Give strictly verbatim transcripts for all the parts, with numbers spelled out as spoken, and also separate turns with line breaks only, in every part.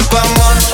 помочь.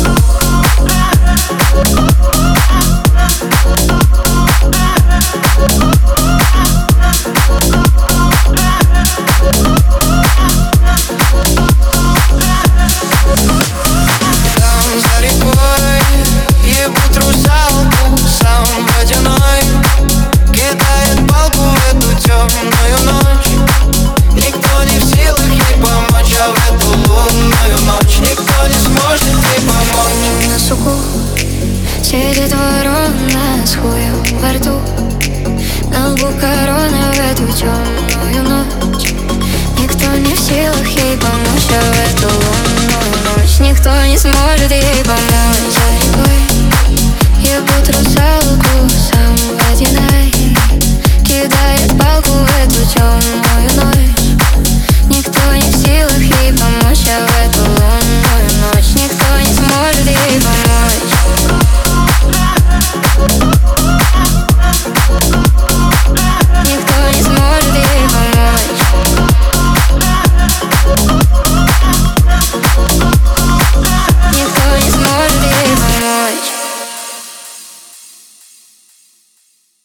Там за рекой ебут русалку, сам водяной кидает палку в эту темную ночь. Никто не в силах ей помочь, а в эту лунную ночь никто не сможет ей помочь.
На суку сидит ворона с хуем во рту, на лбу корона в эту темную ночь. Никто не в силах ей помочь, а в эту лунную ночь никто не сможет ей помочь. За рекой ебут русалку, сам водяной